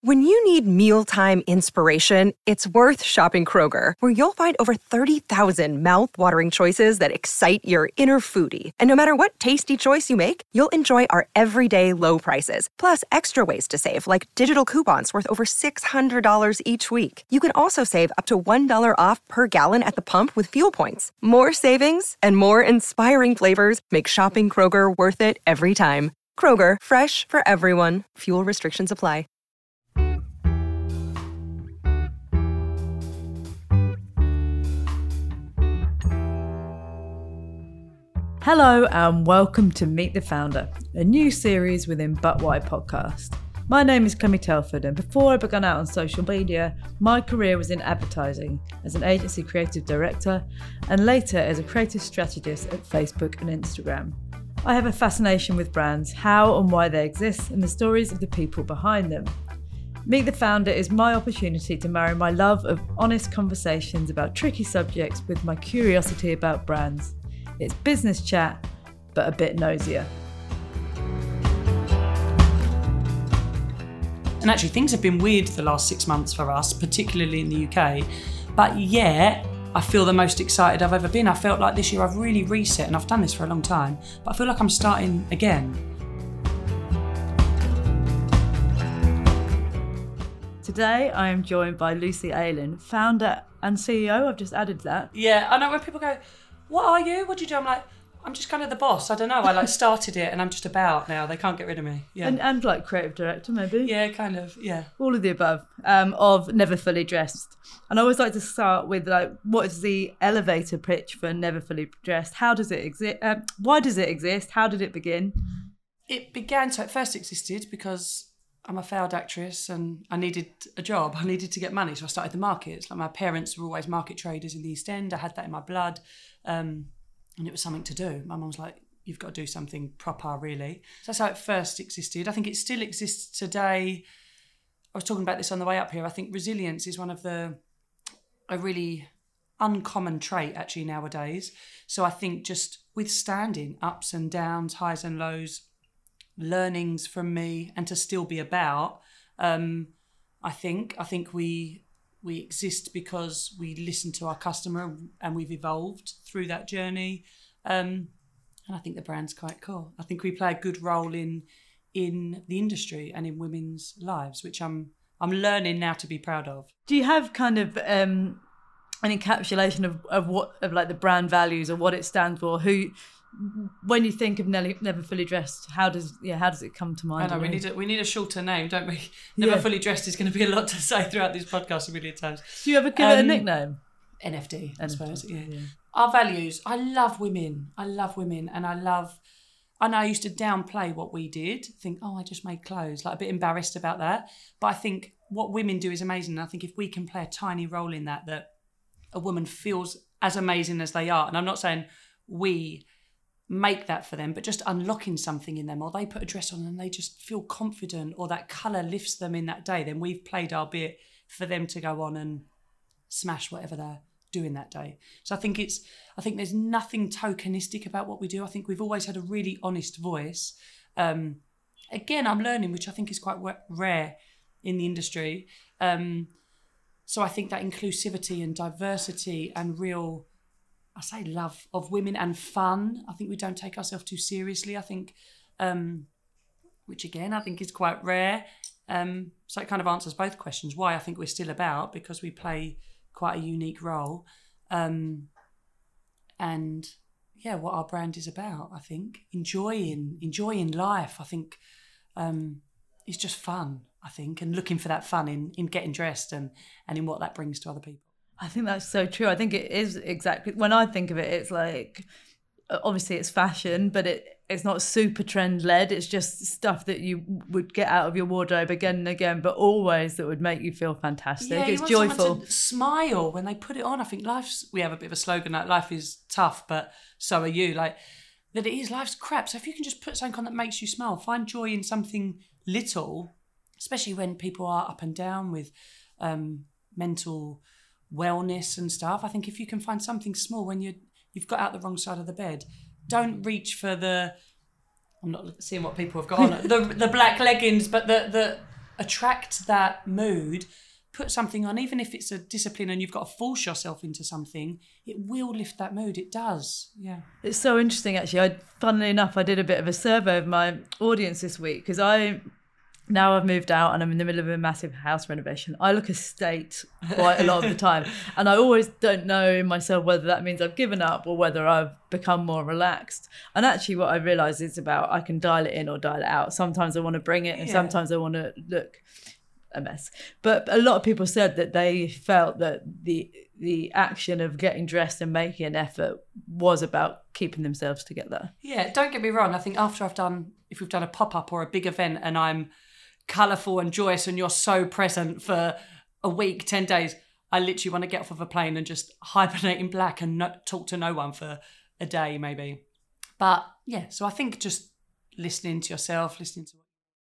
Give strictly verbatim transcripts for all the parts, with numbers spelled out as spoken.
When you need mealtime inspiration, it's worth shopping Kroger, where you'll find over thirty thousand mouth-watering choices that excite your inner foodie. And no matter what tasty choice you make, you'll enjoy our everyday low prices, plus extra ways to save, like digital coupons worth over six hundred dollars each week. You can also save up to one dollar off per gallon at the pump with fuel points. More savings and more inspiring flavors make shopping Kroger worth it every time. Kroger, fresh for everyone. Fuel restrictions apply. Hello and welcome to Meet the Founder, a new series within But Why podcast. My name is Clemmy Telford, and before I began out on social media, my career was in advertising as an agency creative director and later as a creative strategist at Facebook and Instagram. I have a fascination with brands, how and why they exist, and the stories of the people behind them. Meet the Founder is my opportunity to marry my love of honest conversations about tricky subjects with my curiosity about brands. It's business chat, but a bit nosier. And actually things have been weird the last six months for us, particularly in the U K. But yet, I feel the most excited I've ever been. I felt like this year I've really reset, and I've done this for a long time, but I feel like I'm starting again. Today I am joined by Lucy Aylen, founder and C E O. I've just added that. Yeah, I know when people go, what are you? What do you do? I'm like, I'm just kind of the boss. I don't know. I like started it and I'm just about now. They can't get rid of me. Yeah. And, and like creative director, maybe. Yeah, kind of. Yeah. All of the above, um, of Never Fully Dressed. And I always like to start with like, what is the elevator pitch for Never Fully Dressed? How does it exist? Um, why does it exist? How did it begin? It began, so it first existed because I'm a failed actress and I needed a job. I needed to get money. So I started the markets. Like my parents were always market traders in the East End. I had that in my blood. Um, and it was something to do. My mum was like, you've got to do something proper, really. So that's how it first existed. I think it still exists today. I was talking about this on the way up here. I think resilience is one of the, a really uncommon trait actually nowadays. So I think just withstanding ups and downs, highs and lows, learnings from me, and to still be about, um, I think, I think we... We exist because we listen to our customer and we've evolved through that journey. Um, and I think the brand's quite cool. I think we play a good role in in the industry and in women's lives, which I'm I'm learning now to be proud of. Do you have kind of um, an encapsulation of, of what of like the brand values or what it stands for? Who, when you think of Nelly, Never Fully Dressed, how does yeah how does it come to mind? I know we need a we need a shorter name, don't we? Never yeah. Fully Dressed is going to be a lot to say throughout this podcast a million times. Do you ever give um, it a nickname? N F D, I N F D, suppose. Yeah. yeah. Our values. I love women. I love women, and I love. I know I used to downplay what we did. Think, oh, I just made clothes. Like a bit embarrassed about that. But I think what women do is amazing. And I think if we can play a tiny role in that, that a woman feels as amazing as they are. And I'm not saying we make that for them, but just unlocking something in them, or they put a dress on and they just feel confident, or that colour lifts them in that day, then we've played our bit for them to go on and smash whatever they're doing that day. So I think it's I think there's nothing tokenistic about what we do. I think we've always had a really honest voice. Um, again, I'm learning, which I think is quite rare in the industry. Um, so I think that inclusivity and diversity and real, I say love of women and fun. I think we don't take ourselves too seriously. I think, um, which again, I think is quite rare. Um, so it kind of answers both questions. Why I think we're still about, because we play quite a unique role. Um, and yeah, what our brand is about, I think. Enjoying, enjoying life, I think, um, is just fun, I think. And looking for that fun in, in getting dressed and, and in what that brings to other people. I think that's so true. I think it is exactly, when I think of it, it's like, obviously it's fashion, but it it's not super trend led. It's just stuff that you would get out of your wardrobe again and again, but always that would make you feel fantastic. Yeah, it's you want joyful. Someone to smile when they put it on. I think life's, we have a bit of a slogan like life is tough, but so are you. Like that it is, life's crap. So if you can just put something on that makes you smile, find joy in something little, especially when people are up and down with um, mental wellness and stuff. I think if you can find something small when you you've got out the wrong side of the bed, don't reach for the, I'm not seeing what people have got on, the the black leggings, but the the attract that mood, put something on, even if it's a discipline and you've got to force yourself into something, it will lift that mood. It does. Yeah. It's so interesting, actually. I, funnily enough, I did a bit of a survey of my audience this week because I, now I've moved out and I'm in the middle of a massive house renovation. I look a state quite a lot of the time. And I always don't know in myself whether that means I've given up or whether I've become more relaxed. And actually what I realise is about I can dial it in or dial it out. Sometimes I want to bring it and yeah. sometimes I want to look a mess. But a lot of people said that they felt that the the action of getting dressed and making an effort was about keeping themselves together. Yeah, don't get me wrong. I think after I've done, if we've done a pop-up or a big event and I'm colourful and joyous and you're so present for a week, ten days, I literally want to get off of a plane and just hibernate in black and not talk to no one for a day maybe. But yeah, so I think just listening to yourself, listening to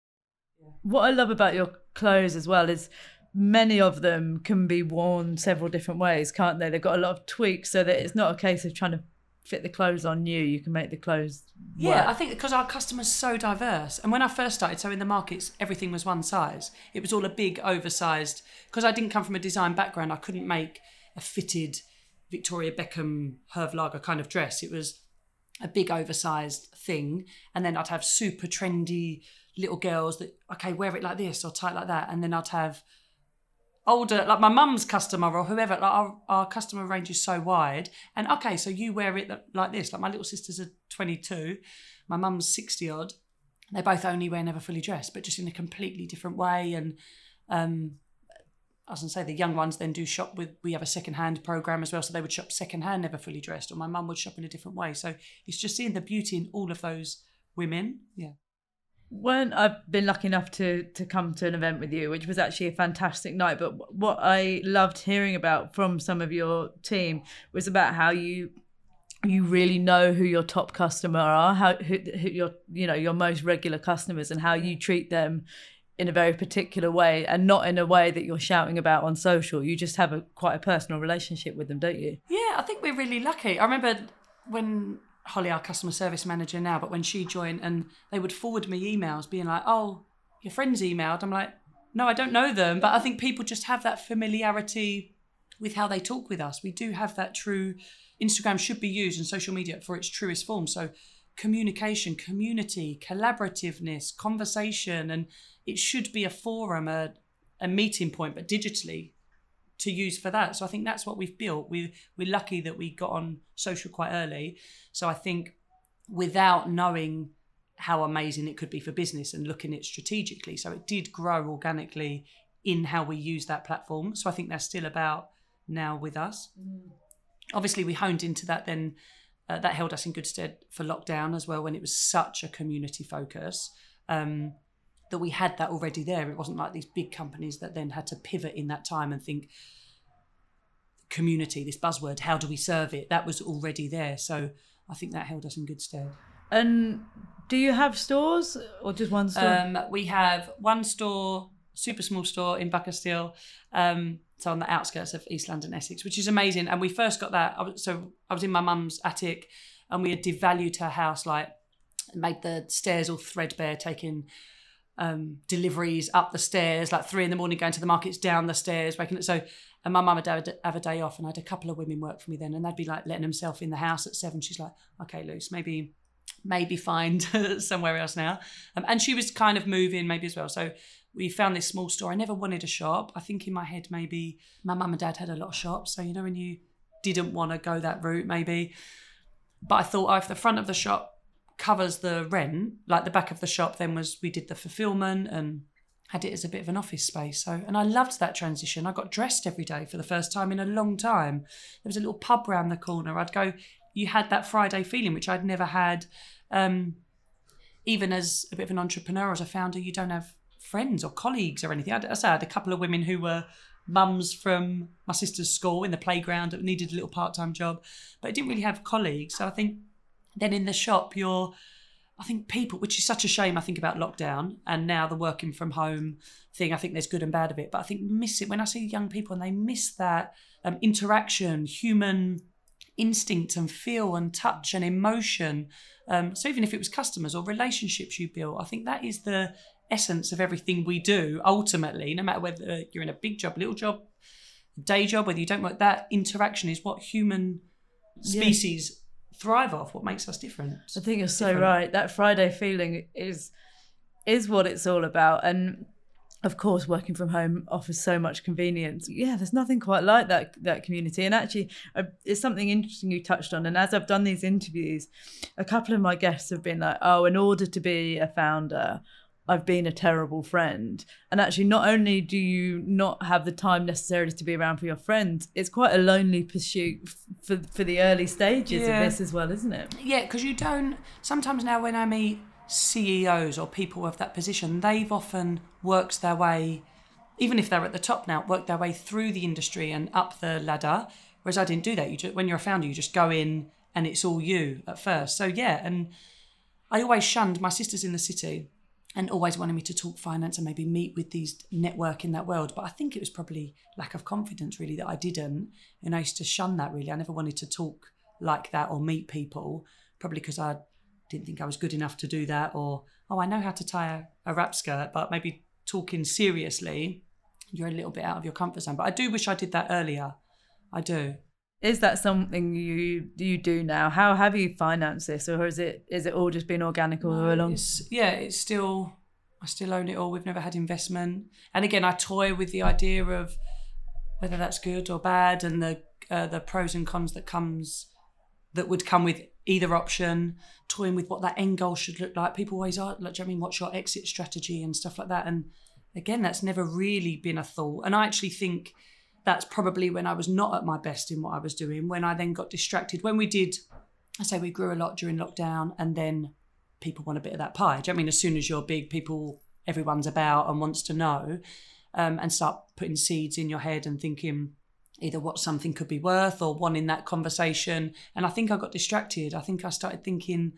what I love about your clothes as well is many of them can be worn several different ways, can't they? They've got a lot of tweaks so that it's not a case of trying to fit the clothes on you. You can make the clothes work. Yeah, I think because our customers are so diverse. And when I first started, so in the markets, everything was one size. It was all a big, oversized, because I didn't come from a design background, I couldn't make a fitted Victoria Beckham Herve Lager kind of dress. It was a big, oversized thing. And then I'd have super trendy little girls that, okay, wear it like this or tight like that. And then I'd have older, like my mum's customer or whoever, like our, our customer range is so wide. And okay, so you wear it like this. Like my little sisters are twenty-two, my mum's sixty odd. They both only wear Never Fully Dressed, but just in a completely different way. And um, I was going to say the young ones then do shop with, we have a second-hand program as well. So they would shop second-hand Never Fully Dressed, or my mum would shop in a different way. So it's just seeing the beauty in all of those women. Yeah. When I've been lucky enough to to come to an event with you, which was actually a fantastic night, but what I loved hearing about from some of your team was about how you you really know who your top customer are, how who, who your you know your most regular customers, and how you treat them in a very particular way, and not in a way that you're shouting about on social. You just have a quite a personal relationship with them, don't you? Yeah, I think we're really lucky. I remember when Holly, our customer service manager now, but when she joined and they would forward me emails being like, oh, your friend's emailed. I'm like, no, I don't know them. But I think people just have that familiarity with how they talk with us. We do have that true, Instagram should be used and social media for its truest form. So communication, community, collaborativeness, conversation, and it should be a forum, a, a meeting point, but digitally to use for that. So I think that's what we've built. We, we're lucky that we got on social quite early. So I think without knowing how amazing it could be for business and looking at it strategically, so it did grow organically in how we use that platform. So I think that's still about now with us. Mm. Obviously we honed into that then, uh, that held us in good stead for lockdown as well, when it was such a community focus. Um, that we had that already there. It wasn't like these big companies that then had to pivot in that time and think, community, this buzzword, how do we serve it? That was already there. So I think that held us in good stead. And do you have stores or just one store? Um, we have one store, super small store in Buckersteel, um, so on the outskirts of East London, Essex, which is amazing. And we first got that, I was, so I was in my mum's attic and we had devalued her house, like made the stairs all threadbare, taking Um, deliveries up the stairs, like three in the morning, going to the markets, down the stairs, waking up. So, and my mum and dad would have a day off, and I had a couple of women work for me then, and they'd be like letting themselves in the house at seven. She's like, okay, Luce, maybe, maybe find somewhere else now. Um, and she was kind of moving maybe as well. So we found this small store. I never wanted a shop. I think in my head, maybe my mum and dad had a lot of shops. So, you know, when you didn't want to go that route, maybe. But I thought, oh, if the front of the shop covers the rent, like the back of the shop then was, we did the fulfillment and had it as a bit of an office space. So, and I loved that transition. I got dressed every day for the first time in a long time. There was a little pub round the corner. I'd go, you had that Friday feeling, which I'd never had. Um, even as a bit of an entrepreneur, as a founder, you don't have friends or colleagues or anything. I, I, say I had a couple of women who were mums from my sister's school in the playground that needed a little part-time job, but I didn't really have colleagues. So I think then in the shop, you're, I think people, which is such a shame, I think about lockdown and now the working from home thing, I think there's good and bad of it, but I think miss it when I see young people and they miss that um, interaction, human instinct and feel and touch and emotion. Um, so even if it was customers or relationships you built, I think that is the essence of everything we do, ultimately, no matter whether you're in a big job, little job, day job, whether you don't work, that interaction is what human species yeah. thrive off, what makes us different. I think you're so different. right. That Friday feeling is is what it's all about. And of course, working from home offers so much convenience. Yeah, there's nothing quite like that that community. And actually, uh, it's something interesting you touched on. And as I've done these interviews, a couple of my guests have been like, oh, in order to be a founder, I've been a terrible friend. And actually, not only do you not have the time necessarily to be around for your friends, it's quite a lonely pursuit for, for the early stages yeah. of this as well, isn't it? Yeah, because you don't, sometimes now when I meet C E Os or people of that position, they've often worked their way, even if they're at the top now, worked their way through the industry and up the ladder. Whereas I didn't do that. You just, when you're a founder, you just go in and it's all you at first. So yeah, and I always shunned, my sister's in the city and always wanted me to talk finance and maybe meet with these network in that world. But I think it was probably lack of confidence really that I didn't. And I used to shun that really. I never wanted to talk like that or meet people, probably because I didn't think I was good enough to do that, or, oh, I know how to tie a, a wrap skirt, but maybe talking seriously, you're a little bit out of your comfort zone. But I do wish I did that earlier. I do. Is that something you you do now? How have you financed this, or is it is it all just been organic all No, along? It's, yeah, it's still, I still own it all. We've never had investment. And again, I toy with the idea of whether that's good or bad and the uh, the pros and cons that comes that would come with either option, toying with what that end goal should look like. People always are, like, do you know what I mean, what's your exit strategy and stuff like that? And again, that's never really been a thought. And I actually think that's probably when I was not at my best in what I was doing, when I then got distracted. When we did, I say we grew a lot during lockdown, and then people want a bit of that pie. Do you know what I mean? As soon as you're big, people, everyone's about and wants to know, um, and start putting seeds in your head and thinking either what something could be worth or wanting that conversation. And I think I got distracted. I think I started thinking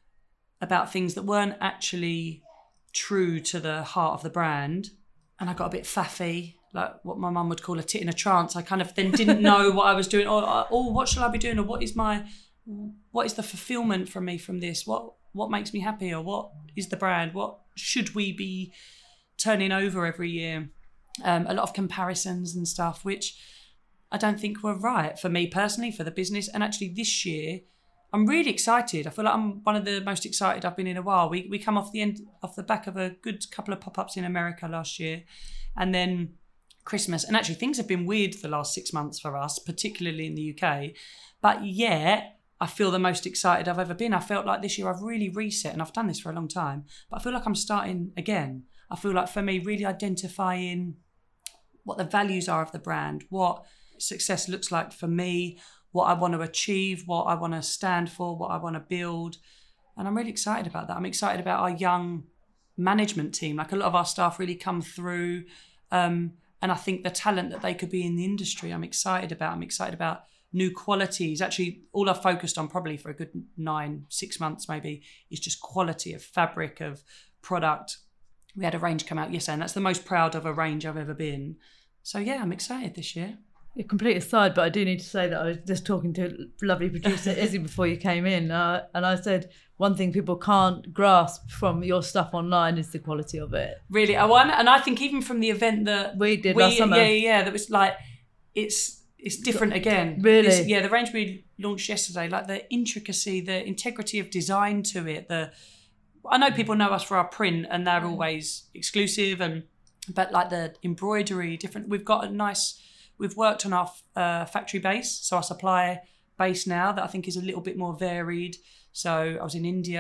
about things that weren't actually true to the heart of the brand. And I got a bit faffy, like what my mum would call a tit in a trance. I kind of then didn't know what I was doing, or, or what shall I be doing, or what is my, what is the fulfillment from me from this? What what makes me happy, or what is the brand? What should we be turning over every year? Um, a lot of comparisons and stuff, which I don't think were right for me personally, for the business. And actually this year, I'm really excited. I feel like I'm one of the most excited I've been in a while. We we come off the end, off the back of a good couple of pop-ups in America last year, and then Christmas. And actually things have been weird the last six months for us, particularly in the U K. But yet I feel the most excited I've ever been. I felt like this year I've really reset, and I've done this for a long time, but I feel like I'm starting again. I feel like for me, really identifying what the values are of the brand, what success looks like for me, what I want to achieve, what I want to stand for, what I want to build. And I'm really excited about that. I'm excited about our young management team. Like, a lot of our staff really come through. Um, and I think the talent that they could be in the industry, I'm excited about. I'm excited about new qualities. Actually, all I've focused on probably for a good nine, six months maybe, is just quality of fabric, of product. We had a range come out yesterday, and that's the most proud of a range I've ever been. So yeah, I'm excited this year. A complete aside, but I do need to say that I was just talking to lovely producer Izzy before you came in, uh, and I said one thing people can't grasp from your stuff online is the quality of it. Really, I want, and I think even from the event that we did we, last summer, yeah, yeah, that was like, it's it's different again. Really, this, yeah. The range we launched yesterday, like the intricacy, the integrity of design to it. The I know people know us for our print, and they're always exclusive, and but like the embroidery, different. We've got a nice. We've worked on our uh, factory base, so our supply base now that I think is a little bit more varied. So I was in India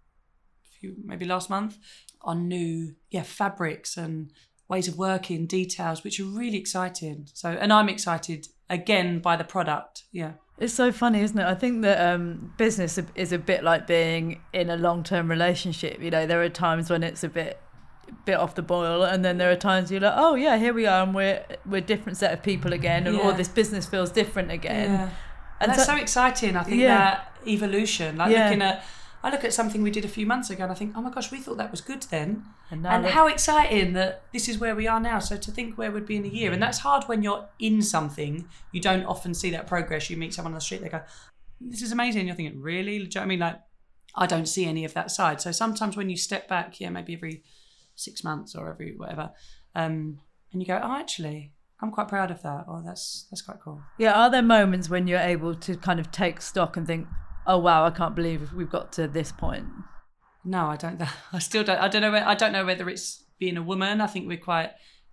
a few, maybe last month, on new yeah fabrics and ways of working, details, which are really exciting. So, and I'm excited again by the product. Yeah. It's so funny, isn't it? I think that um, business is a bit like being in a long-term relationship. You know, there are times when it's a bit bit off the boil, and then there are times you're like, oh yeah, here we are, and we're we're a different set of people again, and yeah. or this business feels different again. Yeah. And, and that's so, so exciting. I think yeah. that evolution, like yeah. looking at, I look at something we did a few months ago, and I think, oh my gosh, we thought that was good then, and, and how exciting that this is where we are now. So to think where we'd be in a year, and that's hard when you're in something. You don't often see that progress. You meet someone on the street, they go, this is amazing. You're thinking, really? Do you know what I mean? Like, I don't see any of that side. So sometimes when you step back, yeah, maybe every six months or every whatever. Um, and you go, oh, actually, I'm quite proud of that. Oh, that's that's quite cool. Yeah, are there moments when you're able to kind of take stock and think, oh wow, I can't believe we've got to this point? No, I don't. I still don't. I don't know. I don't know whether it's being a woman. I think we're quite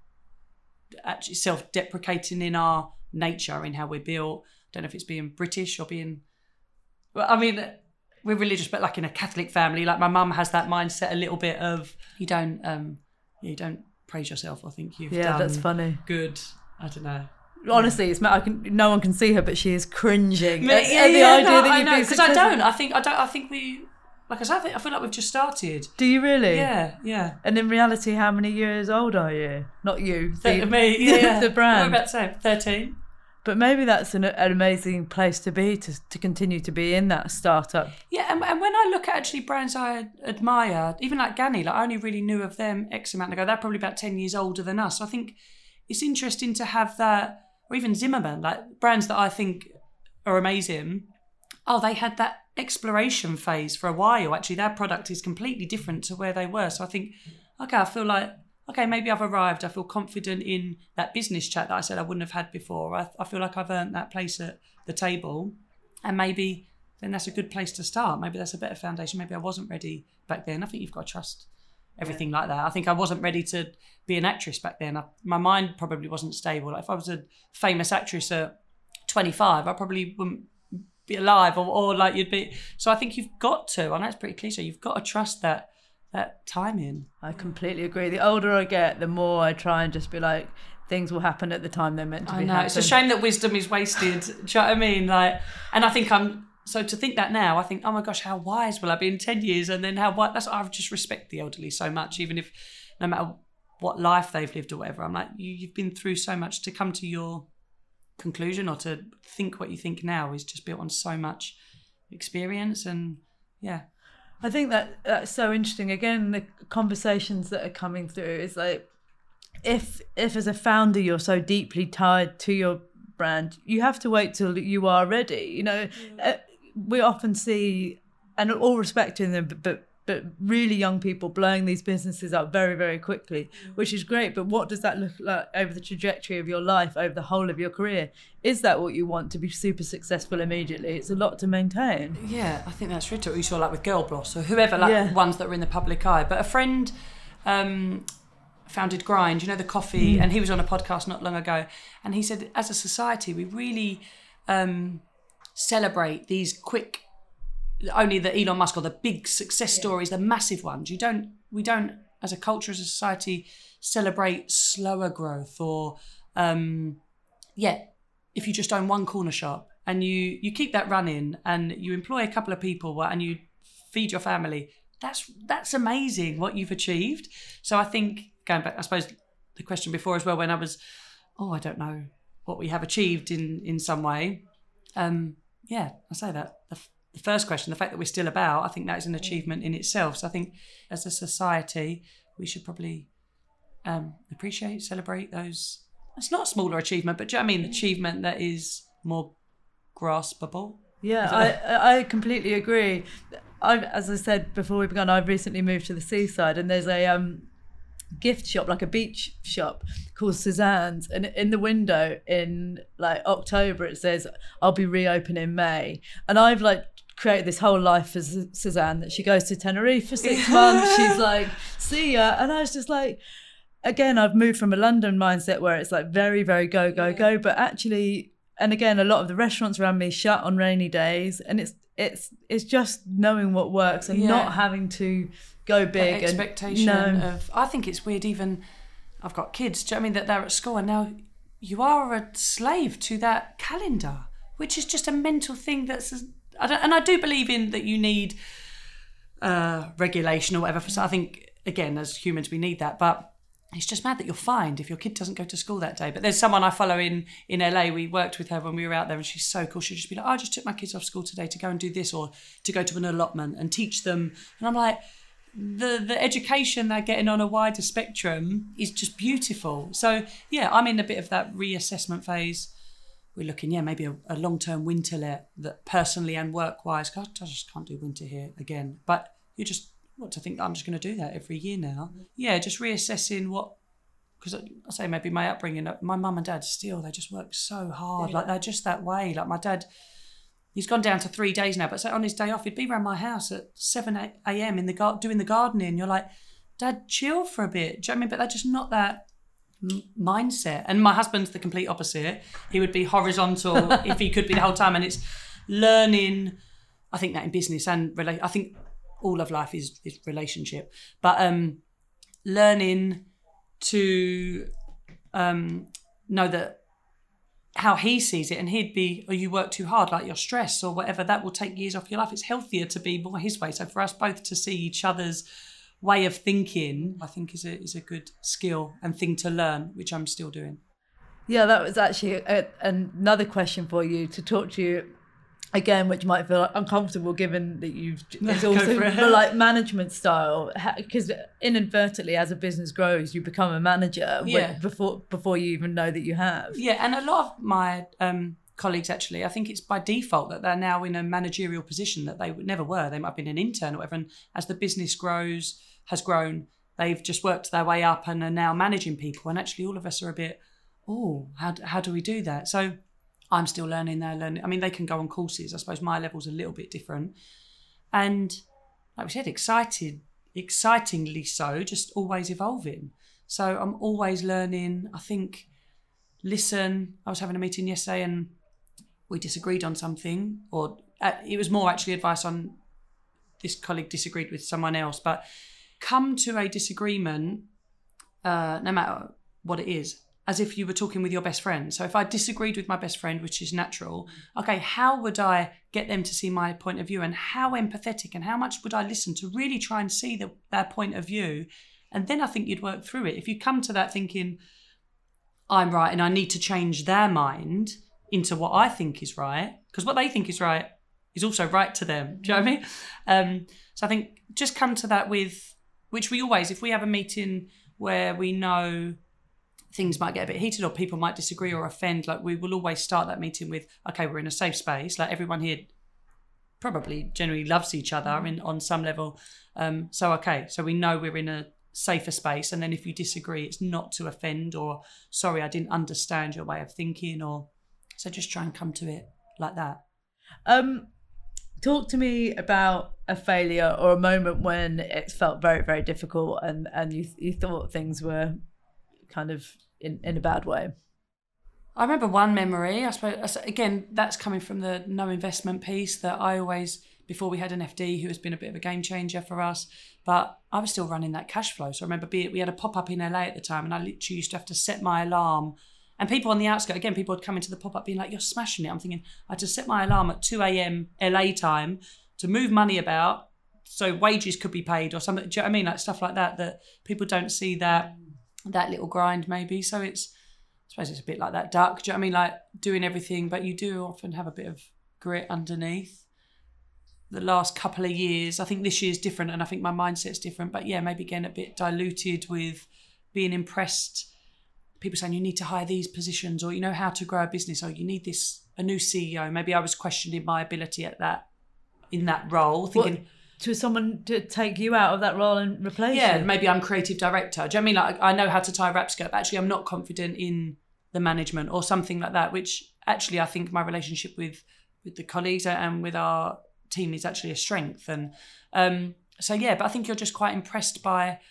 actually self-deprecating in our nature, in how we're built. I don't know if it's being British or being. Well, I mean, we're religious, but like in a Catholic family, like my mum has that mindset a little bit of you don't, um, you don't praise yourself or think you've yeah, done that's funny. Good. I don't know. Honestly, it's I can no one can see her, but she is cringing Yeah, at, yeah, at the yeah, idea no, that I you've know, been because I successful. don't. I think I don't. I think we, like I said, I, think, I feel like we've just started. Do you really? Yeah, yeah. And in reality, how many years old are you? Not you, The, the, me, yeah, yeah. the brand. What about to say? Thirteen. But maybe that's an, an amazing place to be, to to continue to be in that startup. Yeah, and, and when I look at actually brands I admire, even like Ganni, like I only really knew of them X amount ago. They're probably about ten years older than us. So I think it's interesting to have that, or even Zimmermann, like brands that I think are amazing. Oh, they had that exploration phase for a while. Actually, their product is completely different to where they were. So I think, okay, I feel like, okay, maybe I've arrived. I feel confident in that business chat that I said I wouldn't have had before. I, I feel like I've earned that place at the table. And maybe then that's a good place to start. Maybe that's a better foundation. Maybe I wasn't ready back then. I think you've got to trust everything like that. I think I wasn't ready to be an actress back then. I, my mind probably wasn't stable. Like if I was a famous actress at twenty-five, I probably wouldn't be alive or, or like you'd be. So I think you've got to, I know it's pretty cliche, you've got to trust that that timing. I completely agree. The older I get, the more I try and just be like, things will happen at the time they're meant to I be know, happen. it's a shame that wisdom is wasted. Do you know what I mean? Like, and I think I'm, so to think that now, I think, oh my gosh, how wise will I be in ten years? And then how, that's, I just respect the elderly so much, even if, no matter what life they've lived or whatever, I'm like, you, you've been through so much to come to your conclusion or to think what you think now is just built on so much experience. And yeah. I think that that's so interesting. Again, the conversations that are coming through is like, if if as a founder you're so deeply tied to your brand, you have to wait till you are ready. You know, yeah. uh, we often see, and all respecting them, but, but but really young people blowing these businesses up very, very quickly, which is great. But what does that look like over the trajectory of your life, over the whole of your career? Is that what you want, to be super successful immediately? It's a lot to maintain. Yeah, I think that's true. You saw like with Girl Boss or whoever, like yeah. ones that were in the public eye. But a friend um, founded Grind, you know, the coffee, mm. and he was on a podcast not long ago. And he said, as a society, we really um, celebrate these quick, only the Elon Musk or the big success yeah. stories, the massive ones. You don't, we don't, as a culture, as a society, celebrate slower growth or, um, yeah, if you just own one corner shop and you, you keep that running and you employ a couple of people and you feed your family, that's, that's amazing what you've achieved. So I think, going back, I suppose the question before as well, when I was, oh, I don't know what we have achieved in, in some way. Um, yeah, I say that. The, The first question, the fact that we're still about, I think that is an achievement in itself. So I think as a society, we should probably um, appreciate, celebrate those. It's not a smaller achievement, but do you know what I mean? Achievement that is more graspable. Yeah, I I completely agree. I've, as I said before we began, I've recently moved to the seaside, and there's a um, gift shop, like a beach shop called Suzanne's, and in the window in like October it says, I'll be reopening in May. And I've like created this whole life for Suzanne, that she goes to Tenerife for six months. She's like, see ya. And I was just like, again, I've moved from a London mindset where it's like very, very go, go, go. But actually, and again, a lot of the restaurants around me shut on rainy days. And it's it's it's just knowing what works and yeah. not having to go big. That expectation and, no. of, I think it's weird even, I've got kids, do you know what I mean, that they're at school and now you are a slave to that calendar, which is just a mental thing that's, I don't, and I do believe in that you need uh, regulation or whatever. So I think, again, as humans, we need that. But it's just mad that you're fined if your kid doesn't go to school that day. But there's someone I follow in, in L A. We worked with her when we were out there and she's so cool. She'll just be like, oh, I just took my kids off school today to go and do this or to go to an allotment and teach them. And I'm like, the the education they're getting on a wider spectrum is just beautiful. So, yeah, I'm in a bit of that reassessment phase. We're looking, yeah, maybe a, a long-term winter let that personally and work-wise, God, I just can't do winter here again. But you just, what, to think that I'm just going to do that every year now. Yeah, just reassessing what, because I, I say maybe my upbringing, my mum and dad still, they just work so hard. Yeah. Like they're just that way. Like my dad, he's gone down to three days now, but so on his day off, he'd be around my house at seven a.m. in the gar- doing the gardening. You're like, Dad, chill for a bit. Do you know what I mean? But they're just not that m- mindset. And my husband's the complete opposite. He would be horizontal if he could be the whole time. And it's learning, I think that in business and rela- I think all of life is, is relationship, but um, learning to um, know that how he sees it, and he'd be, oh, you work too hard, like you're stressed or whatever, that will take years off your life. It's healthier to be more his way. So for us both to see each other's way of thinking, I think is a is a good skill and thing to learn, which I'm still doing. Yeah, that was actually a, another question for you, to talk to you again, which might feel uncomfortable given that you've, it's also it. like management style, because inadvertently as a business grows, you become a manager yeah. when, before before you even know that you have. Yeah, and a lot of my um, colleagues actually, I think it's by default that they're now in a managerial position that they never were. They might have been an intern or whatever, and as the business grows, has grown, they've just worked their way up and are now managing people. And actually all of us are a bit, oh, how, how do we do that? So I'm still learning, they're learning. I mean, they can go on courses. I suppose my level's a little bit different. And like we said, excited, excitingly so, just always evolving. So I'm always learning. I think, listen, I was having a meeting yesterday and we disagreed on something, or uh, it was more actually advice on, this colleague disagreed with someone else, but come to a disagreement, uh, no matter what it is, as if you were talking with your best friend. So if I disagreed with my best friend, which is natural, okay, how would I get them to see my point of view, and how empathetic and how much would I listen to really try and see the, their point of view? And then I think you'd work through it. If you come to that thinking, I'm right and I need to change their mind into what I think is right, because what they think is right is also right to them. Do you know what I mean? Um, so I think just come to that with, which we always, if we have a meeting where we know things might get a bit heated or people might disagree or offend, like we will always start that meeting with, okay, we're in a safe space. Like everyone here probably generally loves each other, I mean, on some level. Um, so, okay, so we know we're in a safer space. And then if you disagree, it's not to offend or, sorry, I didn't understand your way of thinking, or, so just try and come to it like that. Um, talk to me about a failure or a moment when it felt very, very difficult and, and you you thought things were kind of in, in a bad way. I remember one memory, I suppose, again, that's coming from the no investment piece that I always, before we had an F D who has been a bit of a game changer for us, but I was still running that cash flow. So I remember being, we had a pop-up in L A at the time, and I literally used to have to set my alarm. And people on the outskirts, again, people would come into the pop-up being like, you're smashing it. I'm thinking, I had to set my alarm at two a.m. L A time to move money about so wages could be paid or something. Do you know what I mean? Like stuff like that, that people don't see that that little grind maybe. So it's, I suppose it's a bit like that duck. Do you know what I mean? Like doing everything, but you do often have a bit of grit underneath. The last couple of years, I think this year's different and I think my mindset's different, but yeah, maybe again a bit diluted with being impressed. People saying you need to hire these positions, or you know how to grow a business, or you need this, a new C E O. Maybe I was questioning my ability at that, in that role, thinking... What? To someone to take you out of that role and replace yeah, you? Yeah, maybe I'm creative director. Do you know what I mean? Like, I know how to tie a wrap skirt, but actually I'm not confident in the management or something like that, which actually I think my relationship with, with the colleagues and with our team is actually a strength. And um, so, yeah, but I think you're just quite impressed by,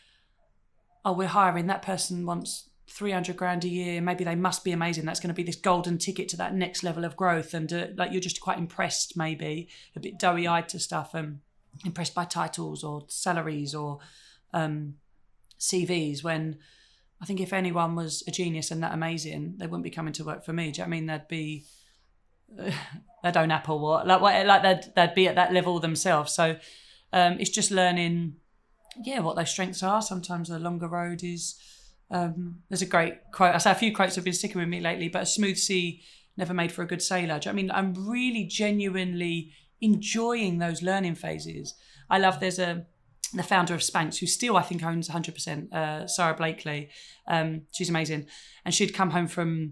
oh, we're hiring, that person wants three hundred grand a year. Maybe they must be amazing. That's going to be this golden ticket to that next level of growth. And uh, like you're just quite impressed, maybe, a bit doughy-eyed to stuff. And impressed by titles or salaries or um, C Vs, when I think if anyone was a genius and that amazing, they wouldn't be coming to work for me. Do you know what I mean? They'd be, uh, they'd own Apple, or like, what, like they'd, they'd be at that level themselves. So um, it's just learning, yeah, what those strengths are. Sometimes the longer road is, um, there's a great quote, I say a few quotes have been sticking with me lately, but a smooth sea never made for a good sailor. Do you know what I mean? I'm really genuinely enjoying those learning phases. I love, there's a the founder of Spanx, who still I think owns one hundred percent, uh, Sarah Blakely. Um, she's amazing. And she'd come home from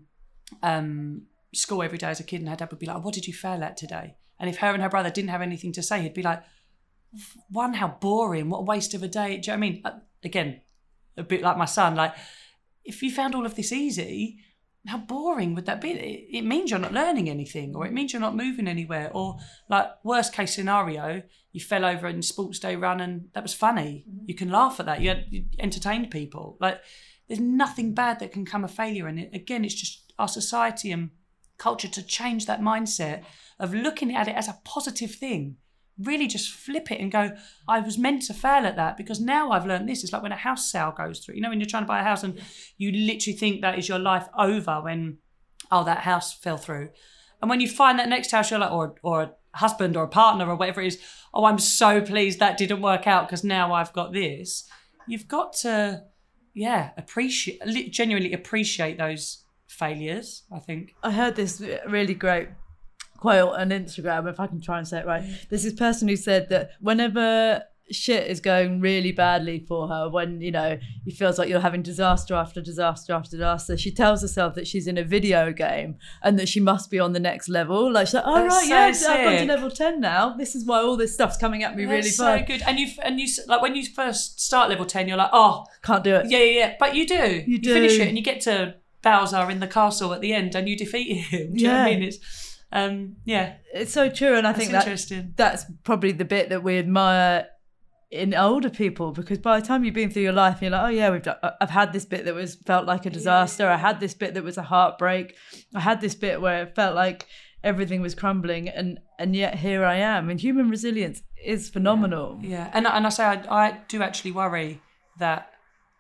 um, school every day as a kid, and her dad would be like, what did you fail at today? And if her and her brother didn't have anything to say, he'd be like, one, how boring, what a waste of a day. Do you know what I mean? Again, a bit like my son, like, if you found all of this easy, how boring would that be? It, it means you're not learning anything, or it means you're not moving anywhere. Or like, worst case scenario, you fell over in sports day run and that was funny. You can laugh at that. You, had, you entertained people. Like, there's nothing bad that can come of failure. And it, again, it's just our society and culture to change that mindset of looking at it as a positive thing. Really just flip it and go, I was meant to fail at that because now I've learned this. It's like when a house sale goes through. You know, when you're trying to buy a house and you literally think that is your life over when, oh, that house fell through. And when you find that next house, you're like, or, or a husband or a partner or whatever it is, oh, I'm so pleased that didn't work out because now I've got this. You've got to, yeah, appreciate, genuinely appreciate those failures, I think. I heard this really great quote on Instagram, if I can try and say it right. There's this person who said that whenever shit is going really badly for her, when, you know, it feels like you're having disaster after disaster after disaster, she tells herself that she's in a video game and that she must be on the next level. Like, she's like, oh, That's right, so yeah, sick. I've gone to level ten now. This is why all this stuff's coming at me That's really so fast. good. And you, and you, like, when you first start level ten, you're like, oh, Can't do it. yeah, yeah, yeah. But you do. You You, do. finish it and you get to Bowser in the castle at the end and you defeat him. Do you know what I Yeah. mean? It's, um, yeah. It's so true. And I That's think that interesting. that's probably the bit that we admire in older people, because by the time you've been through your life, you're like, oh yeah, we've done, I've had this bit that was felt like a disaster. I had this bit that was a heartbreak. I had this bit where it felt like everything was crumbling, and and yet here I am. And human resilience is phenomenal. Yeah. And, and I say, I, I do actually worry that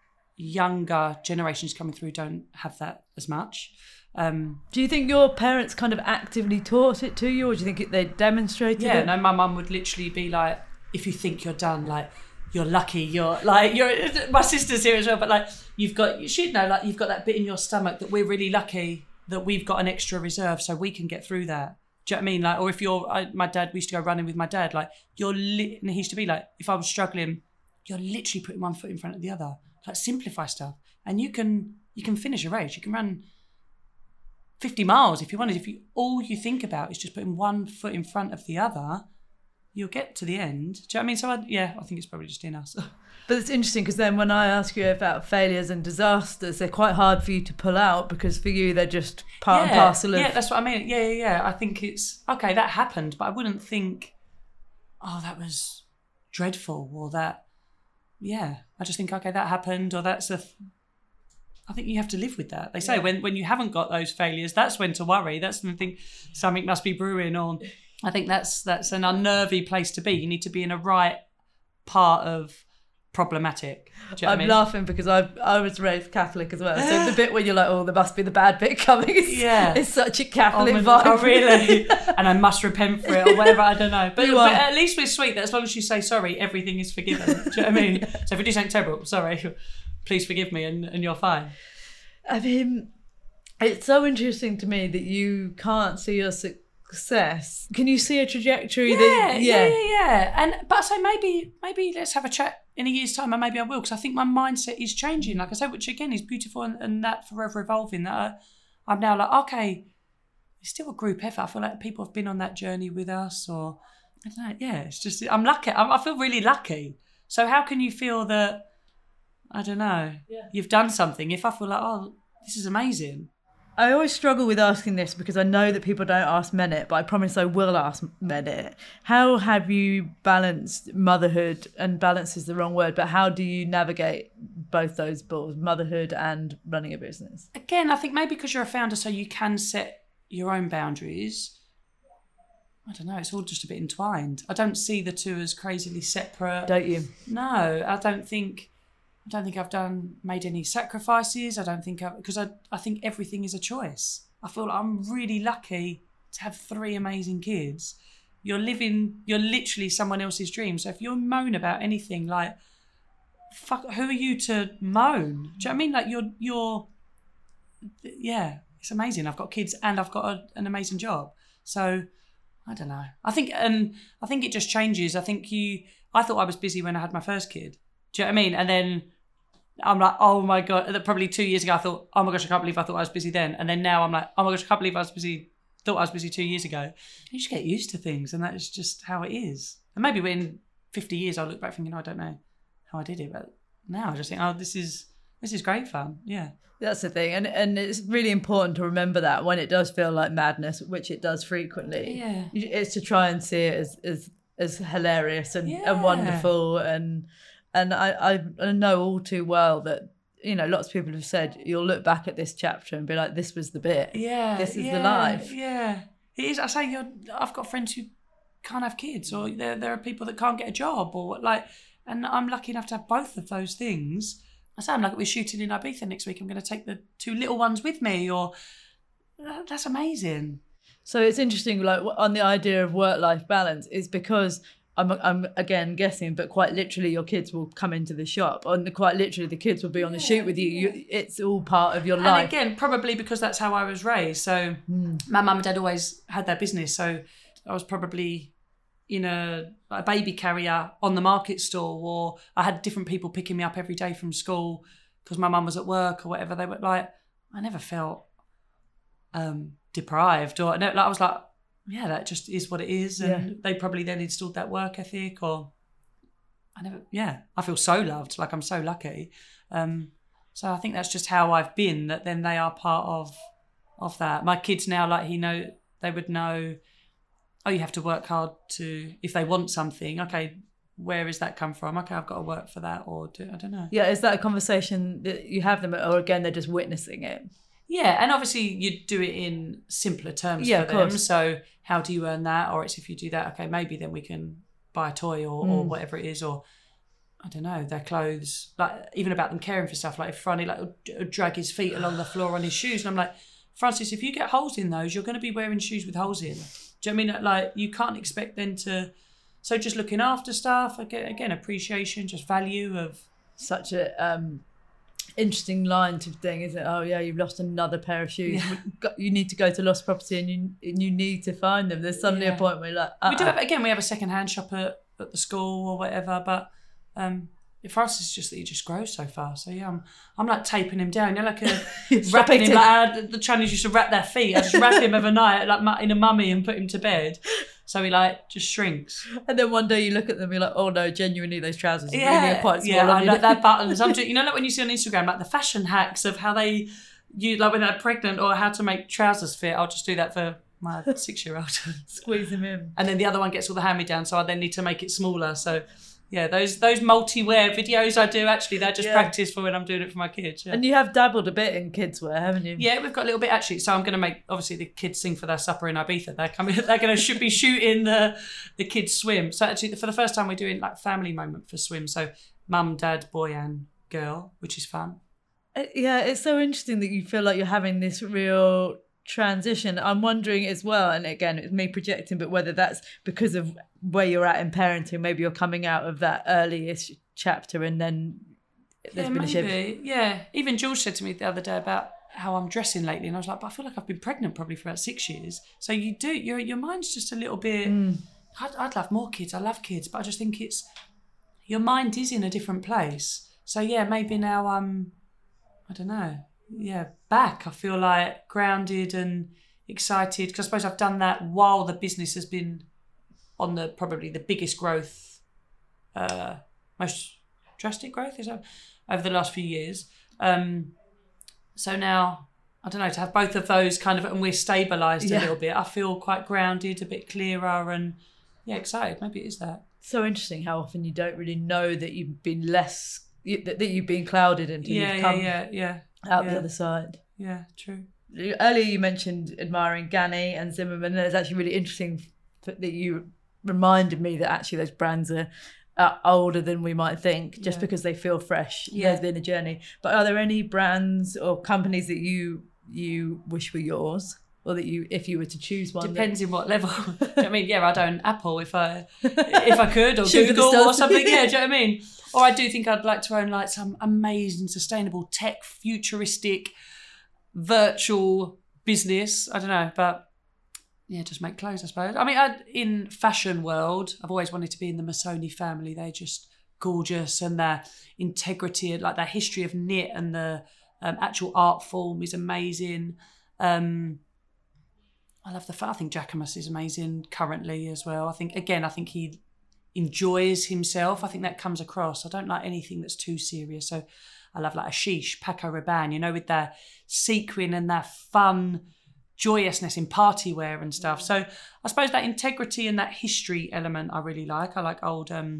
younger generations coming through don't have that as much. Um, Do you think your parents kind of actively taught it to you, or do you think it, they demonstrated yeah, it? no, my mum would literally be like, if you think you're done, like, you're lucky, you're like, you're, my sister's here as well, but like, you've got, you should know, like, you've got that bit in your stomach that we're really lucky that we've got an extra reserve so we can get through that. Do you know what I mean? Like, or if you're, I, my dad, we used to go running with my dad, like, you're, li- and he used to be like, if I was struggling, you're literally putting one foot in front of the other. Like, simplify stuff. And you can, you can finish a race. You can run fifty miles if you wanted. If you, all you think about is just putting one foot in front of the other, you'll get to the end. Do you know what I mean? So, I, yeah, I think it's probably just in us. But it's interesting because then when I ask you about failures and disasters, they're quite hard for you to pull out, because for you, they're just part yeah, and parcel of... Yeah, that's what I mean. Yeah, yeah, yeah. I think it's, okay, that happened, but I wouldn't think, oh, that was dreadful, or that, yeah. I just think, okay, that happened, or that's a... I think you have to live with that. They say Yeah. when, when you haven't got those failures, that's when to worry. That's when to think something must be brewing on. I think that's that's an unnervy place to be. You need to be in a right part of problematic. Do you know I'm what I mean? laughing because I I was raised Catholic as well. So the bit where you're like, oh, there must be the bad bit coming. Is, Yeah. It's such a Oh, Catholic my- vibe. oh, really? And I must repent for it or whatever, I don't know. But, You but are. at least we're sweet that as long as you say sorry, everything is forgiven. Do you know what I mean? So if we do something terrible, sorry, please forgive me, and, and you're fine. I mean, it's so interesting to me that you can't see your success. Can you see a trajectory Yeah, that... yeah, yeah, yeah. And but I say maybe maybe let's have a chat in a year's time, and maybe I will, because I think my mindset is changing, like I say, which again is beautiful, and, and that forever evolving. That I, I'm now like, okay, it's still a group effort. I feel like people have been on that journey with us, or I don't know. Yeah, it's just I'm lucky. I'm, I feel really lucky. So how can you feel that? I don't know. Yeah. You've done something. If I feel like, oh, this is amazing. I always struggle with asking this because I know that people don't ask men it, but I promise I will ask men it. How have you balanced motherhood, and balance is the wrong word, but how do you navigate both those balls, motherhood and running a business? Again, I think maybe because you're a founder, so you can set your own boundaries. I don't know, it's all just a bit entwined. I don't see the two as crazily separate. Don't you? No, I don't think... I don't think I've done made any sacrifices. I don't think I've, because I, I think everything is a choice. I feel like I'm really lucky to have three amazing kids. You're living, you're literally someone else's dream. So if you moan about anything, like, fuck, who are you to moan? Do you know what I mean? Like, you're, you're, yeah, it's amazing. I've got kids and I've got a, an amazing job. So I don't know. I think, and I think it just changes. I think you, I thought I was busy when I had my first kid. Do you know what I mean? And then I'm like, oh my God, probably two years ago, I thought, oh my gosh, I can't believe I thought I was busy then. And then now I'm like, oh my gosh, I can't believe I was busy, thought I was busy two years ago. You just get used to things, and that is just how it is. And maybe when fifty years, I'll look back thinking, I don't know how I did it. But now I just think, oh, this is this is great fun. Yeah. That's the thing. And and it's really important to remember that when it does feel like madness, which it does frequently, Yeah. it's to try and see it as as, as hilarious and, Yeah. and wonderful. And and I, I know all too well that, you know, lots of people have said you'll look back at this chapter and be like, this was the bit. Yeah. This is yeah, the life. Yeah. It is. I say, you're, I've got friends who can't have kids, or there, there are people that can't get a job, or like, and I'm lucky enough to have both of those things. I say, I'm like, we're shooting in Ibiza next week. I'm going to take the two little ones with me, or that's amazing. So it's interesting, like on the idea of work-life balance, is because I'm, I'm again guessing, but quite literally, your kids will come into the shop, and quite literally, the kids will be on the shoot with you. you it's all part of your And life. again, probably because that's how I was raised. So Mm. my mum and dad always had their business. So I was probably in a, a baby carrier on the market stall, or I had different people picking me up every day from school because my mum was at work or whatever. They were like, I never felt um, deprived, or no, like I was like, yeah, that just is what it is. And Yeah. they probably then installed that work ethic, or I never, yeah, I feel so loved. Like I'm so lucky. Um, so I think that's just how I've been, that then they are part of, of that. My kids now, like he know, they would know, oh, you have to work hard to, if they want something, okay, where has that come from? Okay, I've got to work for that, or do, I don't know. Yeah, is that a conversation that you have them, or again, they're just witnessing it? Yeah, and obviously you do it in simpler terms Yeah, for of them. course. So how do you earn that? Or it's if you do that, okay, maybe then we can buy a toy, or, or Mm. whatever it is, or I don't know, their clothes, like even about them caring for stuff, like if Franny like would drag his feet along the floor on his shoes, and I'm like, Francis, if you get holes in those, you're going to be wearing shoes with holes in. Do you know what I mean? Like you can't expect them to, so just looking after stuff, again, again appreciation, just value of. Such a um, interesting line to thing, isn't it? Oh yeah, you've lost another pair of shoes. Yeah. We've got- You need to go to lost property, and you and you need to find them. There's suddenly Yeah. a point where you're like, We do uh-uh. have, again, we have a second-hand shop at, at the school or whatever, but um, for us, it's just that he just grows so fast. So yeah, I'm, I'm like taping him down. You know, like a wrapping him, it. like how the Chinese used to wrap their feet. I just wrap him overnight, like mu- in a mummy, and put him to bed. So he like just shrinks. And then one day you look at them, and you're like, oh no, genuinely those trousers are Yeah, really quite small. yeah, on I you. know that buttons. I'm doing, you know, like when you see on Instagram, like the fashion hacks of how they, you like when they're pregnant, or how to make trousers fit. I'll just do that for my six-year-old. Squeeze them in. And then the other one gets all the hand-me-down, so I then need to make it smaller. So yeah, those those multi-wear videos I do, actually, they're just Yeah. practice for when I'm doing it for my kids. Yeah. And you have dabbled a bit in kids wear, haven't you? Yeah, we've got a little bit actually. So I'm going to make, obviously, the kids sing for their supper in Ibiza. They're coming. They're going to should be shooting the the kids swim. So actually, for the first time, we're doing like family moment for swim. So mum, dad, boy, and girl, which is fun. Uh, Yeah, it's so interesting that you feel like you're having this real transition. I'm wondering as well, and again, it's me projecting, but whether that's because of where you're at in parenting, maybe you're coming out of that earliest chapter and then there's Yeah, been a shift. maybe. Yeah. Even George said to me the other day about how I'm dressing lately, and I was like, but I feel like I've been pregnant probably for about six years. So you do, your your mind's just a little bit. Mm. I'd, I'd love more kids. I love kids, but I just think it's your mind is in a different place. So yeah, maybe now I'm, I don't know, yeah, back. I feel like grounded and excited, because I suppose I've done that while the business has been on the probably the biggest growth, uh, most drastic growth is that over the last few years. Um, so now, I don't know, to have both of those kind of, and we're stabilised Yeah. a little bit. I feel quite grounded, a bit clearer, and yeah, excited. Maybe it is that. So interesting how often you don't really know that you've been less, you- that that you've been clouded until Yeah, you've yeah, come yeah, yeah, out yeah. the other side. yeah. True. Earlier you mentioned admiring Ganni and Zimmerman, and it's actually really interesting that you reminded me that actually those brands are uh, older than we might think, just Yeah. because they feel fresh. Yeah. There's been a journey. But are there any brands or companies that you you wish were yours, or that you, if you were to choose one? that- Depends in what level. Do you know what I mean? Yeah, I'd own Apple if I if I could, or Shoot for the Google or stars. something. Yeah, do you know what I mean? Or I do think I'd like to own like some amazing, sustainable, tech, futuristic, virtual business. I don't know, but yeah, just make clothes, I suppose. I mean, I, in fashion world, I've always wanted to be in the Missoni family. They're just gorgeous, and their integrity and like their history of knit and the um, actual art form is amazing. Um, I love the. I think Jacquemus is amazing currently as well. I think again, I think he enjoys himself. I think that comes across. I don't like anything that's too serious. So I love like Ashish, Paco Rabanne, you know, with their sequin and their fun joyousness in party wear and stuff. So I suppose that integrity and that history element I really like. I like old, um,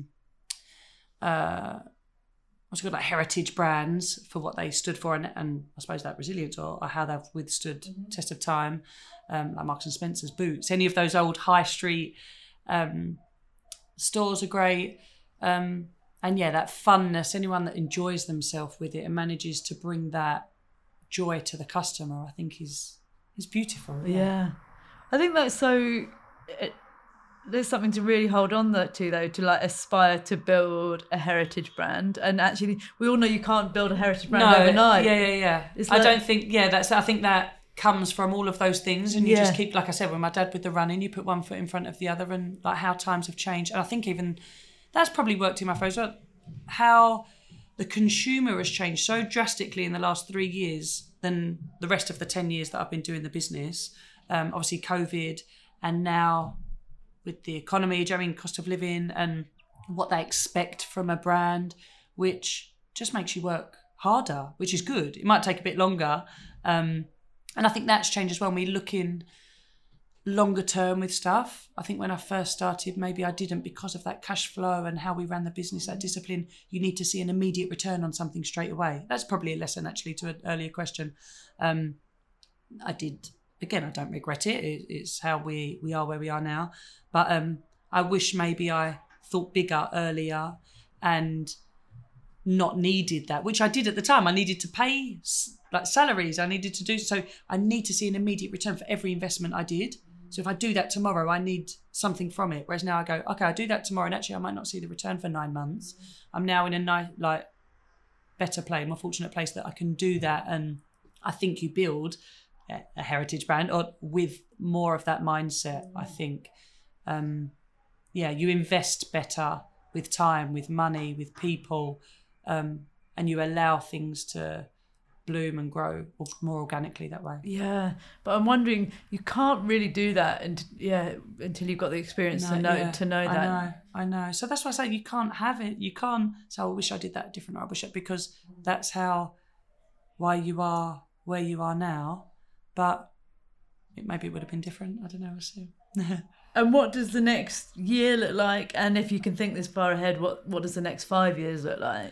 uh, what's it called, like heritage brands for what they stood for, and, and I suppose that resilience or, or how they've withstood mm-hmm. test of time, um, like Marks and Spencer's, Boots, any of those old high street um, stores are great. Um, and yeah, that funness, anyone that enjoys themselves with it and manages to bring that joy to the customer, I think is is beautiful. Yeah, yeah. I think that's so. It, there's something to really hold on to, though, to like aspire to build a heritage brand. And actually, we all know you can't build a heritage brand no, overnight. Yeah, yeah, yeah. It's like, I don't think. Yeah, that's. I think that comes from all of those things, and you yeah. just keep, like I said, with my dad with the running, you put one foot in front of the other, and like how times have changed. And I think even that's probably worked in my favour as well. How the consumer has changed so drastically in the last three years than the rest of the ten years that I've been doing the business. Um, obviously, COVID, and now with the economy, do you know what I mean, cost of living and what they expect from a brand, which just makes you work harder, which is good. It might take a bit longer. Um, and I think that's changed as well. We're looking longer term with stuff. I think when I first started, maybe I didn't, because of that cash flow and how we ran the business, that discipline, you need to see an immediate return on something straight away. That's probably a lesson actually to an earlier question. Um, I did, again, I don't regret it. it. It's how we, we are where we are now. But um, I wish maybe I thought bigger earlier and not needed that, which I did at the time. I needed to pay like salaries. I needed to do, so I need to see an immediate return for every investment I did. So if I do that tomorrow, I need something from it. Whereas now I go, okay, I'll do that tomorrow, and actually I might not see the return for nine months. I'm now in a nice, like, better place, more fortunate place that I can do that. And I think you build a heritage brand or with more of that mindset, I think. Um, yeah, you invest better with time, with money, with people, um, and you allow things to bloom and grow more organically that way. Yeah, but I'm wondering, you can't really do that, and yeah, until you've got the experience no, to know yeah, to know that. I know, I know. So that's why I say you can't have it. You can't say, oh, I wish I did that different. Or I wish it, because that's how why you are where you are now. But it maybe it would have been different. I don't know. We'll see. And what does the next year look like? And if you can think this far ahead, what what does the next five years look like?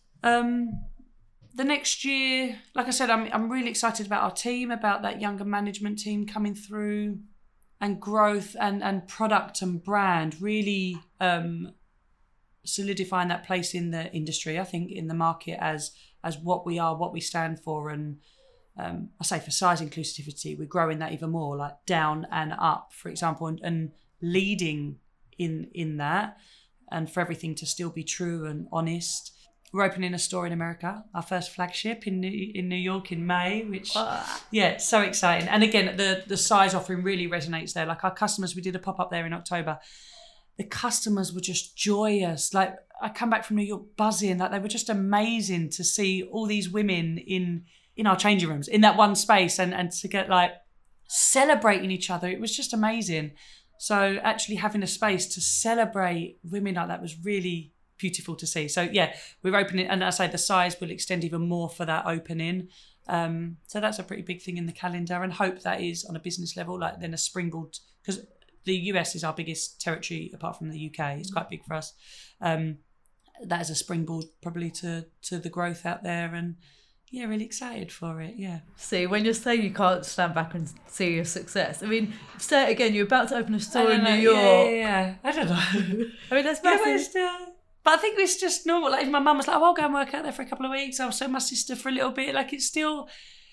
Um. The next year, like I said, I'm I'm really excited about our team, about that younger management team coming through, and growth and, and product and brand, really um, solidifying that place in the industry, I think, in the market as as what we are, what we stand for. And um, I say for size inclusivity, we're growing that even more, like down and up, for example, and, and leading in in that, and for everything to still be true and honest. We're opening a store in America, our first flagship in New, in New York in May, which, uh. yeah, so exciting. And again, the, the size offering really resonates there. Like our customers, we did a pop-up there in October. The customers were just joyous. Like I come back from New York buzzing. Like they were just amazing to see all these women in in our changing rooms, in that one space, and, and to get like celebrating each other. It was just amazing. So actually having a space to celebrate women like that was really beautiful to see. So yeah, we're opening, and as I say, the size will extend even more for that opening. Um, so that's a pretty big thing in the calendar, and hope that is on a business level, like then a springboard, because the U S is our biggest territory apart from the U K. It's quite big for us. Um, that is a springboard probably to to the growth out there, and yeah, really excited for it. Yeah. See, when you're saying you can't stand back and see your success, I mean, say it again. You're about to open a store in know. New York. Yeah, yeah, yeah. I don't know. I mean, that's massive. Yeah, but I think it's just normal. Like if my mum was like, oh, I'll go and work out there for a couple of weeks. I'll show my sister for a little bit. Like it's still,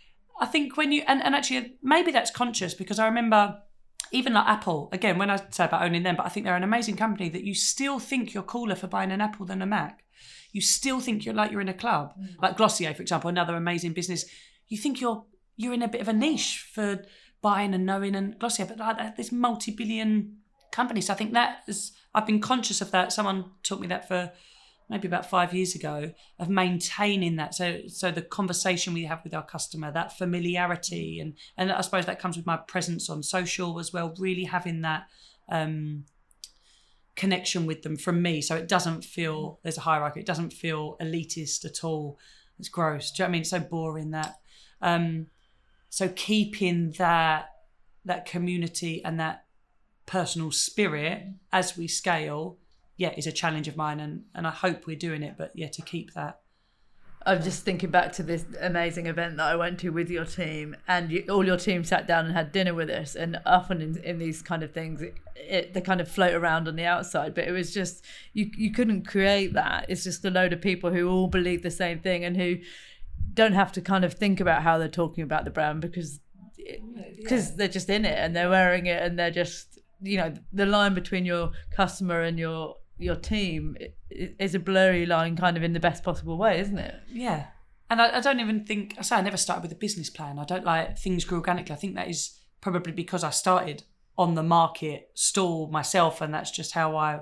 I think when you, and, and actually maybe that's conscious, because I remember even like Apple, again, when I say about owning them, but I think they're an amazing company that you still think you're cooler for buying an Apple than a Mac. You still think you're like you're in a club. Mm. Like Glossier, for example, another amazing business. You think you're you're in a bit of a niche for buying and knowing and Glossier, but like this multi-billion company. So I think that is, I've been conscious of that. Someone taught me that for maybe about five years ago, of maintaining that. So so the conversation we have with our customer, that familiarity, and and I suppose that comes with my presence on social as well, really having that um, connection with them from me. So it doesn't feel, there's a hierarchy. It doesn't feel elitist at all. It's gross. Do you know what I mean? It's so boring that. Um, so keeping that, that community and that personal spirit as we scale, yeah, is a challenge of mine. And, and I hope we're doing it, but yeah, to keep that. I'm just thinking back to this amazing event that I went to with your team, and you, all your team sat down and had dinner with us. And often in, in these kind of things, it, it, they kind of float around on the outside, but it was just, you, you couldn't create that. It's just a load of people who all believe the same thing and who don't have to kind of think about how they're talking about the brand because because yeah. they're just in it and they're wearing it, and they're just, you know, the line between your customer and your your team is a blurry line, kind of in the best possible way, isn't it? Yeah. And I, I don't even think, I say I never started with a business plan. I don't like things grew organically. I think that is probably because I started on the market stall myself, and that's just how I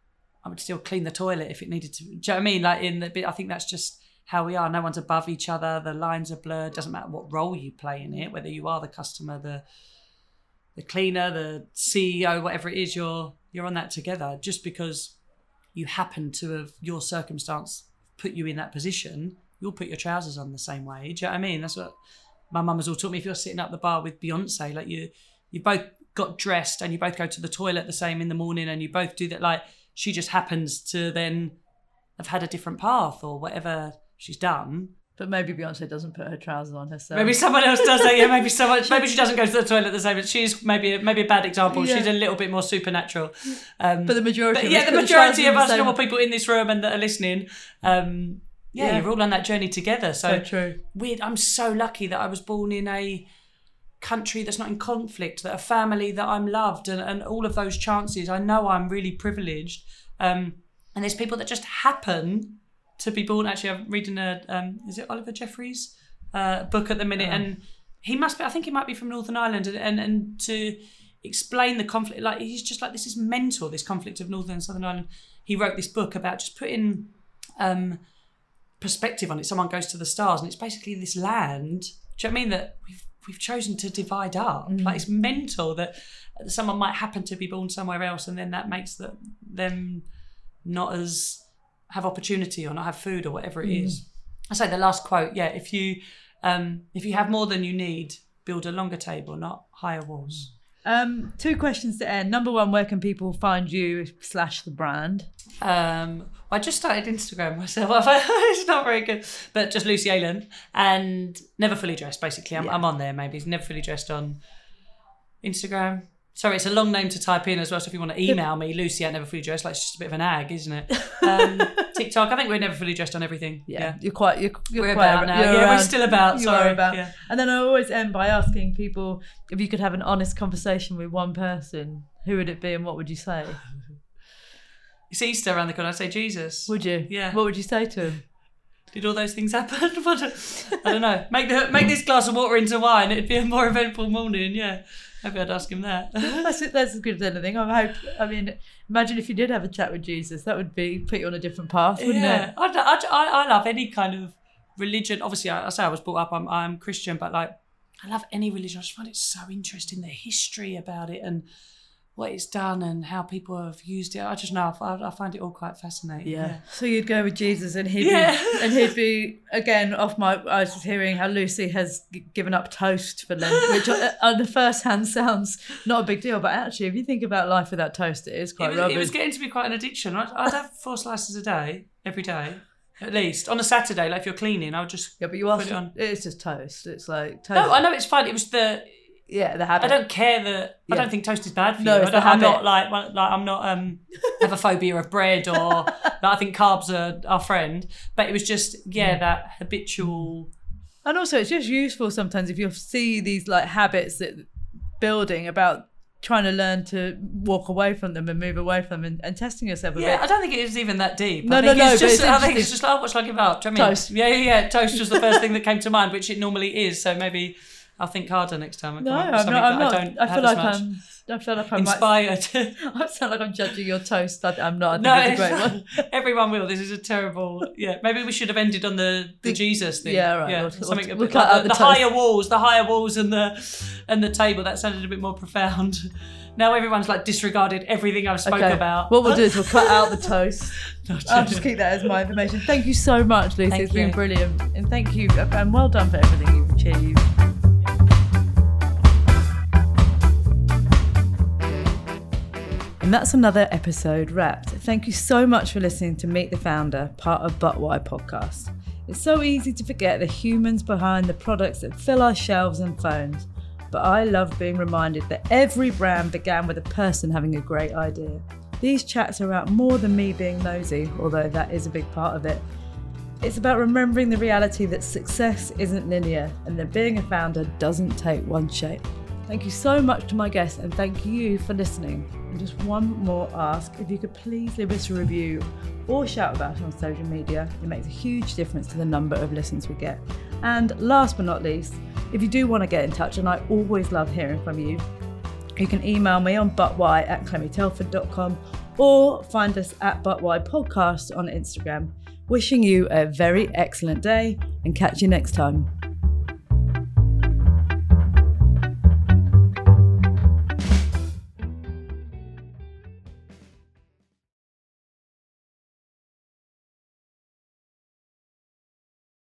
I would still clean the toilet if it needed to. Do you know what I mean? Like in the, I think that's just how we are. No one's above each other. The lines are blurred. Doesn't matter what role you play in it, whether you are the customer, the the cleaner, the C E O, whatever it is, you're you're on that together. Just because you happen to have, your circumstance put you in that position, you'll put your trousers on the same way. Do you know what I mean? That's what my mum has all taught me. If you're sitting at the bar with Beyonce, like you, you both got dressed and you both go to the toilet the same in the morning, and you both do that. Like she just happens to then have had a different path or whatever she's done. But maybe Beyonce doesn't put her trousers on herself. Maybe someone else does that. Yeah, maybe someone. Maybe she doesn't go to the toilet the same. But she's maybe maybe a bad example. Yeah. She's a little bit more supernatural. Um, but the majority, but of yeah, us the majority of us same... normal people in this room and that are listening, um, yeah, yeah, you're all on that journey together. So, so true. Weird. I'm so lucky that I was born in a country that's not in conflict, that a family that I'm loved, and, and all of those chances. I know I'm really privileged, um, and there's people that just happen to be born. Actually, I'm reading a um, is it Oliver Jeffries' uh, book at the minute, oh. and he must be. I think he might be from Northern Ireland, and, and and to explain the conflict, like he's just like, this is mental. This conflict of Northern and Southern Ireland. He wrote this book about just putting um, perspective on it. Someone goes to the stars, and it's basically this land. Do you know what I mean? That we've we've chosen to divide up. Mm. Like it's mental that someone might happen to be born somewhere else, and then that makes the, them not as have opportunity or not have food or whatever it mm. is. I say the last quote, yeah, if you um, if you have more than you need, build a longer table, not higher walls. Um, two questions to end. Number one, where can people find you slash the brand? Um, I just started Instagram myself. It's not very good, but just Lucy Aylen, and Never Fully Dressed, basically. I'm, yeah. I'm on there, maybe. It's Never Fully Dressed on Instagram. Sorry, it's a long name to type in as well, so if you want to email me, Lucy at Never Fully Dressed, like it's just a bit of an ag, isn't it? Um, TikTok, I think we're Never Fully Dressed on everything. Yeah, yeah. you're quite, you're, you're we're quite about now. Yeah, around. We're still about, you sorry. Are about. Yeah. And then I always end by asking people, if you could have an honest conversation with one person, who would it be and what would you say? It's Easter around the corner, I'd say Jesus. Would you? Yeah. What would you say to him? Did all those things happen? I don't know. Make the make this glass of water into wine. It'd be a more eventful morning. Yeah, maybe I'd ask him that. that's that's as good as anything. I hope. I mean, imagine if you did have a chat with Jesus. That would be put you on a different path, wouldn't yeah. it? I, I, I love any kind of religion. Obviously, I, I say I was brought up. I'm I'm Christian, but like I love any religion. I just find it so interesting, the history about it and what it's done and how people have used it. I just know I, I find it all quite fascinating. Yeah. yeah. So you'd go with Jesus, and he'd yeah. be, and he'd be again off my. I was hearing how Lucy has g- given up toast for Lent, which on the first hand sounds not a big deal, but actually, if you think about life without toast, it is quite it was, rubbish. It was getting to be quite an addiction. I'd, I'd have four slices a day, every day, at least. On a Saturday, like if you're cleaning, I would just yeah, but you are. Put it on. It's just toast. It's like toast. No, I know it's fine. It was the. Yeah, the habit. I don't care that yeah. I don't think toast is bad for no, you. It's I don't, the I'm habit. not like like I'm not um have a phobia of bread or like, I think carbs are our friend. But it was just yeah that habitual. And also, it's just useful sometimes if you see these like habits that building about trying to learn to walk away from them and move away from them and, and testing yourself a yeah, bit. I don't think it is even that deep. No, I think no, no. It's just, but it's I think it's just like, oh, what should I give up? Do you know what I mean? Toast. Yeah, yeah, yeah. Toast was the first thing that came to mind, which it normally is. So maybe I'll think harder next time. I No, come up with I'm something not. I'm that not. I don't I have feel as like much. I'm. I feel like I'm Inspired. Like, I sound like I'm judging your toast. I, I'm not. I think No, it's a great one. everyone will. This is a terrible. Yeah, maybe we should have ended on the, the, The- Jesus thing. yeah, right, Yeah, we'll- something we'll- a we'll bit cut like out the, the the toast. higher walls, the higher walls, and the and the table. That sounded a bit more profound. Now everyone's like disregarded everything I've spoke Okay. about. What we'll do is we'll cut out the toast. No, I'll just keep that as my information. Thank you so much, Lucy. Thank It's been you. brilliant, and thank you, and well done for everything you've achieved. And that's another episode wrapped. Thank you so much for listening to Meet the Founder, part of But Why podcast. It's so easy to forget the humans behind the products that fill our shelves and phones. But I love being reminded that every brand began with a person having a great idea. These chats are about more than me being nosy, although that is a big part of it. It's about remembering the reality that success isn't linear and that being a founder doesn't take one shape. Thank you so much to my guests, and thank you for listening. And just one more ask, if you could please leave us a review or shout about it on social media. It makes a huge difference to the number of listens we get. And last but not least, if you do want to get in touch, and I always love hearing from you, you can email me on butwhy at clemmy telford dot com or find us at butwhy podcast on Instagram. Wishing you a very excellent day and catch you next time.